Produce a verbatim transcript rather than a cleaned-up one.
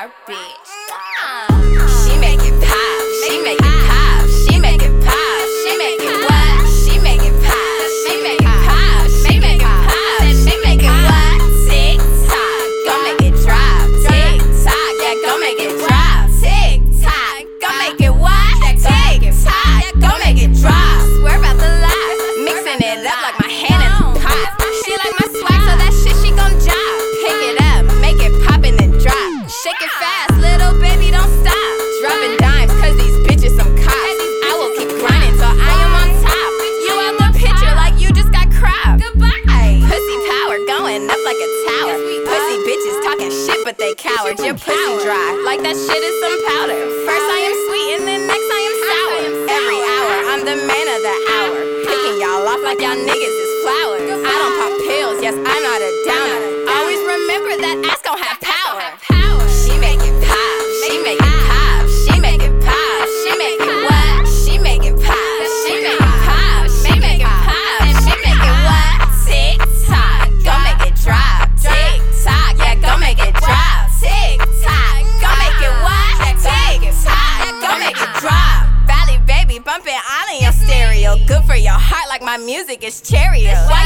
star bitch. She make it pop, she make it pop, she make it pop, she make it what? She make it pop, she make it pop, she make it pop, she make it what? Tick tock, go make it drop. Tick tock, yeah, go make it drop. Tick tock, go make it what? Tick tock, go make it drop. Swear about the lie, mixing it up like my hand in a pot. She like my swag, so that shit she gon' drop. Pick it up, make it pop and then drop. Shake it fast, little baby, don't stop. Dropping dimes, cause these bitches some cops. I will keep grinding till I am on top. You out the picture like you just got cropped. Goodbye. Pussy power going up like a tower. Pussy bitches talking shit, but they cowards. Your pussy dry, like that shit is some powder. First I am sweet and then next I am sour. Every hour, I'm the man of the hour. Picking y'all off like y'all niggas is flowers. I don't pop pills, yes, I'm not a downer. Always remember that ass gon' have power. She make it pop, she make it pop, she make it pop, she make it what? She make it pop, she make it pop, she make it pop, she make it what? Tick tock, go make it drop. Tick tock, yeah, go make it drop. Tick tock, go make it what? Tick tock, go make it drop. Valley baby bumping all in your stereo. Good for your heart like my music is Cheerios.